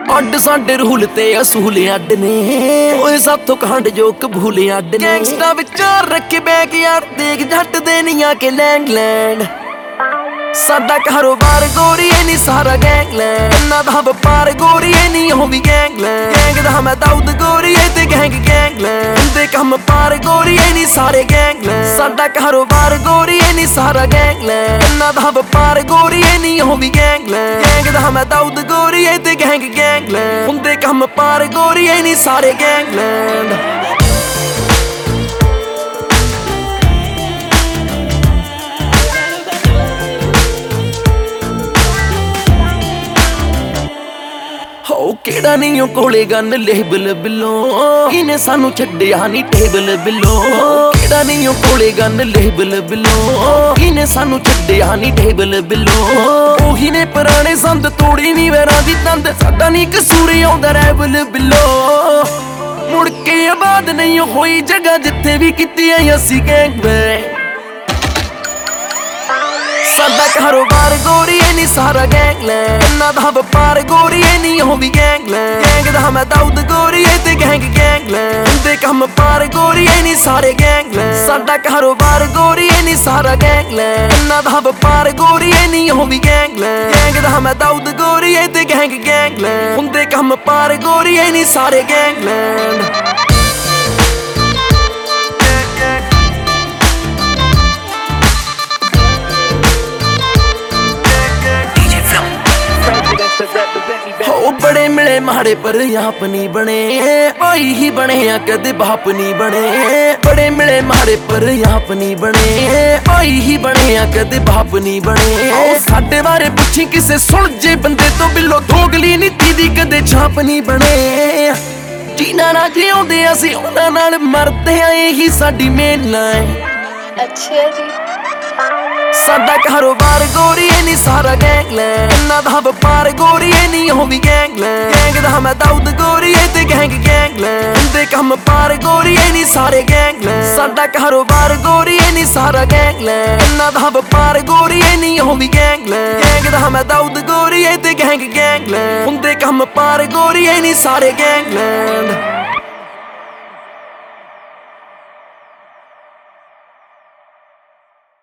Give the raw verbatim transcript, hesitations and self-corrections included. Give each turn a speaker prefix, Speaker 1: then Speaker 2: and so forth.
Speaker 1: ਅੱਡ ਸਾਡੇ ਰੂਲ ਤੇ ਅਸੂਲ ਅੱਡ ਨੇ ਓਏ ਸਾਥੋਂ ਖੰਡ ਜੋ ਕਬੂਲ ਅੱਡ ਨੇ ਗੈਂਗਸਟਾ ਵਿਚਾਰ ਰੱਖੇ ਬੈਗ ਯਾਰ ਦੇਖ ਜੱਟ ਦੇ ਨੀ ਆ ਕੇ ਲੈਂਗਲੈਂਡ ਸਾਡਾ ਕਾਰੋਬਾਰ ਗੋਰੀਏ ਨੀ ਸਾਰਾ ਗੈਂਗਲੈਂਡ ਇਹਨਾਂ ਦਾ ਵਪਾਰ ਗੋਰੀਏ ਨੀ ਉਹ ਵੀ ਗੈਂਗਲੈਂਡ ਗੈਂਗ ਦਾ ਮੈਂ ਦਾਊਦ ਗੋਰੀਏ ਤੇ ਗੈਂਗ ਗੈਂਗਲੈਂਡ ਦੇ ਕੰਮ ਪਾਰ ਗੋਰੀਏ ਨੀ ਸਾਰੇ ਗੈਂਗਲੈਂਡ ਸਾਡਾ ਕਾਰੋਬਾਰ ਗੋਰੀਏ ਨੀ ਸਾਰਾ ਗੈਂਗਲੈਂਡ ਇਹਨਾਂ ਦਾ ਵਪਾਰ ਗੋਰੀਏ ਨੀ ਉਹ ਵੀ ਗੈਂਗਲੈਂਡ ਗੈਂਗ ਦਾ ਮੈਂ ਦਾਊਦ ਗੋਰੀਏ ਤੇ ਗੈਂਗ ਗੈਂਗਲੈਂਡ ਹੁੰਦੇ ਕੰਮ ਪਾਰ ਗੋਰੀਏ ਨੀ ਸਾਰੇ ਗੈਂਗਲੈਂਡ ਹੋ ਕਿਹੜਾ ਨਹੀਂ ਉਹ ਕੋਲੇ ਗਨ ਲੇਬਲ ਬਿੱਲੋ ਇਹਨੇ ਸਾਨੂੰ ਛੱਡਿਆ ਨਹੀਂ ਟੇਬਲ ਬਿੱਲੋ ਕਿਹੜਾ ਨਹੀਂ ਉਹ ਕੋਲੇ ਗਨ ਲੇਬਲ ਬਿੱਲੋ ਇਹਨੇ ਸਾਨੂੰ ਛੱਡਿਆ ਨਹੀਂ ਟੇਬਲ ਬਿੱਲੋ ਉਹੀ ਨੇ ਪੁਰਾਣੇ ਸੰਦ ਤੋੜੀ ਨਹੀਂ ਵੈਰਾਂ ਦੀ ਤੰਦ ਸਾਡਾ ਨਹੀਂ ਕਸੂਰ ਆਉਂਦਾ ਰੈਬਲ ਬਿੱਲੋ ਮੁੜ ਕੇ ਆਬਾਦ ਨਹੀਂ ਹੋਈ ਜਗ੍ਹਾ ਜਿੱਥੇ ਵੀ ਕੀਤੀ ਐ ਅਸੀਂ ਗੈਂਗ ਵੇ ਸਾਡਾ ਕਾਰੋਬਾਰ ਗੋਰੀਏ ਨੀ ਸਾਰਾ ਗੈਂਗਲੈਂਡ ਇਹਨਾਂ ਦਾ ਵਪਾਰ ਗੋਰੀਏ ਨੀ ਉਹ ਵੀ ਗੈਂਗਲੈਂਡ ਗੈਂਗ ਦਾ ਮੈਂ ਦਾਊਦ ਗੋਰੀਏ ਤੇ ਗੈਂਗ ਗੈਂਗਲੈਂਡ ਦੇ ਕੰਮ ਪਾਰ ਗੋਰੀਏ ਨੀ ਸਾਰੇ ਗੈਂਗਲੈਂਡ ਸਾਡਾ ਕਾਰੋਬਾਰ ਗੋਰੀਏ ਨੀ ਸਾਰਾ ਗੈਂਗਲੈਂਡ ਇਹਨਾਂ ਦਾ ਵਪਾਰ ਗੋਰੀਏ ਨੀ ਉਹ ਵੀ ਗੈਂਗਲੈਂਡ ਗੈਂਗ ਦਾ ਮੈਂ ਦਾਊਦ ਗੋਰੀਏ ਤੇ ਗੈਂਗ ਗੈਂਗਲੈਂਡ ਹੁੰਦੇ ਕੰਮ ਪਾਰ ਗੋਰੀਏ ਨੀ ਸਾਰੇ ਗੈਂਗਲੈਂਡ ਹੋ ਬੜੇ ਮਿਲੇ ਮਾੜੇ ਪਰ ਆਪ ਨਹੀਂ ਬਣੇ ਭਾਈ ਹੀ ਬਣੇ ਆ ਕਦੇ ਬਾਪ ਨਹੀਂ ਬਣੇ ਬੜੇ ਮਿਲੇ ਮਾੜੇ ਪਰ ਆਪ ਨਹੀਂ ਬਣੇ ਭਾਈ ਹੀ ਬਣੇ ਆ ਕਦੇ ਬਾਪ ਨਹੀਂ ਬਣੇ ਸਾਡੇ ਬਾਰੇ ਪੁੱਛੀ ਕਿਸੇ ਸੁਣ ਜੇ ਬੰਦੇ ਤੋਂ ਬਿੱਲੋ ਦੋਗਲੀ ਨੀਤੀ ਦੀ ਕਦੇ ਛਾਪ ਨਹੀਂ ਬਣੇ ਜਿਨ੍ਹਾਂ ਨਾਲ ਜਿਉਂਦੇ ਅਸੀਂ ਉਹਨਾਂ ਨਾਲ ਮਰਦੇ ਆ ਇਹੀ ਸਾਡੀ ਮੇਨ ਲਾਈਨ
Speaker 2: ਅੱਛਾ ਜੀ
Speaker 1: ਸਾਡਾ ਕਾਰੋਬਾਰ ਗੋਰੀਏ ਨੀ ਸਾਰਾ ਗੈਂਗਲੈਂਡ ਇਹਨਾਂ ਦਾ ਵਪਾਰ ਗੋਰੀਏ ਨੀ ਉਹ ਵੀ ਗੈਂਗਲੈਂਡ ਗੈਂਗ ਦਾ ਮੈਂ ਦਾਊਦ ਗੋਰੀਏ ਤੇ ਗੈਂਗ ਗੈਂਗਲੈਂਡ ਦੇ ਕੰਮ ਪਾਰ ਗੋਰੀਏ ਨੀ ਸਾਰੇ ਗੈਂਗਲੈਂਡ ਸਾਡਾ ਕਾਰੋਬਾਰ ਗੋਰੀਏ ਨੀ ਸਾਰਾ ਗੈਂਗਲੈਂਡ ਇਹਨਾਂ ਦਾ ਵਪਾਰ ਗੋਰੀਏ ਨੀ ਉਹ ਵੀ ਗੈਂਗਲੈਂਡ ਗੈਂਗ ਦਾ ਮੈਂ ਦਾਊਦ ਗੋਰੀਏ ਤੇ ਗੈਂਗ ਗੈਂਗਲੈਂਡ ਹੁੰਦੇ ਕੰਮ ਪਾਰ ਗੋਰੀਏ ਨੀ ਸਾਰੇ ਗੈਂਗਲੈਂਡ